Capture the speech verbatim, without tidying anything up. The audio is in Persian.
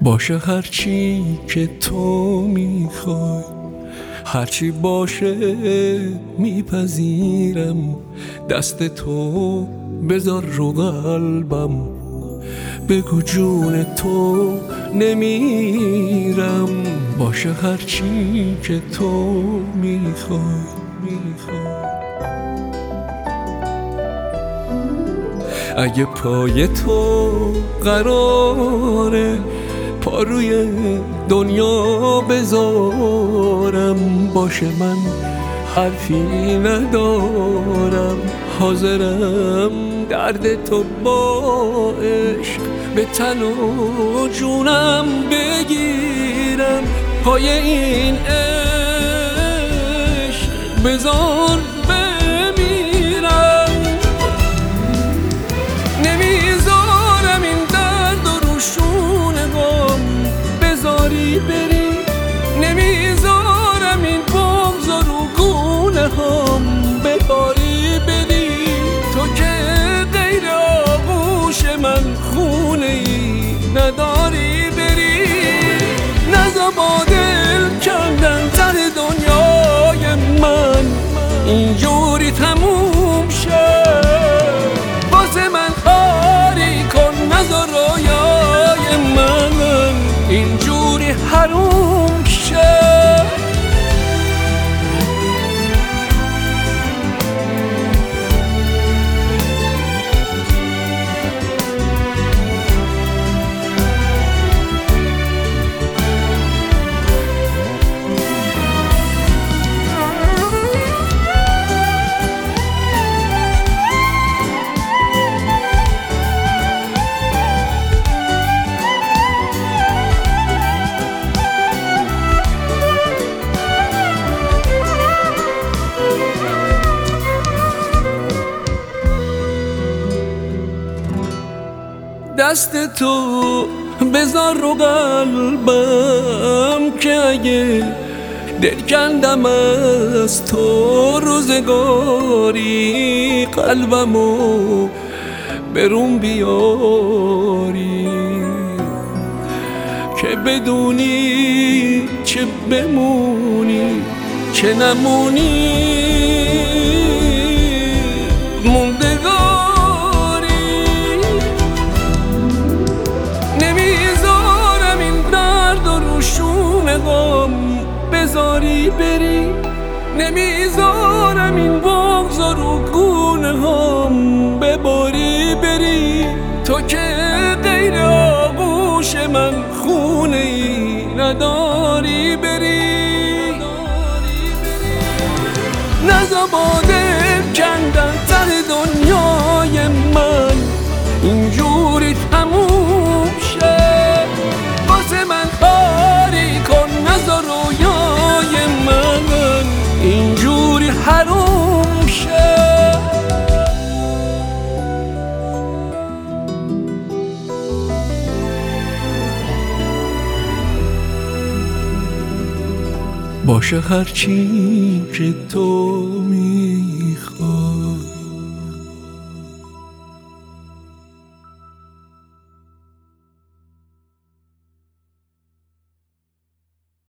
باشه هرچی که تو میخوای، هرچی باشه میپذیرم. دست تو بذار رو قلبم، بگو جون تو نمیرم. باشه هرچی که تو میخوای میخوای. اگه پای تو قراره پا روی دنیا بذارم، باشه من حرفی ندارم، حاضرم درد تو با عشق به تن و جونم بگیرم. پای این عشق بذار بمیرم. نمیذارم این درد و روشون غم بذاری بری، نمیذارم این بغض و رو گونه هم بباری بدی. تو که غیر آغوش من خونه ای نداری بری. نزا با دل کندن ته دنیای من اینجوری تموم شد. واسه من کاری کن، نزا رویای من اینجوری حروم شد. دست تو بذار رو قلبم، که اگه دل کندم از تو روزگاری، قلبمو برون بیاری. که بدونی چه بمونی چه نمونی موندگاری. نمیذارم این درد و روشون غم بذاری بری، نمیذارم این بغض و رو گونه هم بباری بری. تو که غیر آغوش من خونه ای نداری بری. نزا با دل کندن ته دنیای من اینجوری تموم شد. واسه من کاری کن، نزا رویای من اینجوری حروم شد. باشه هرچی که تو میخوای.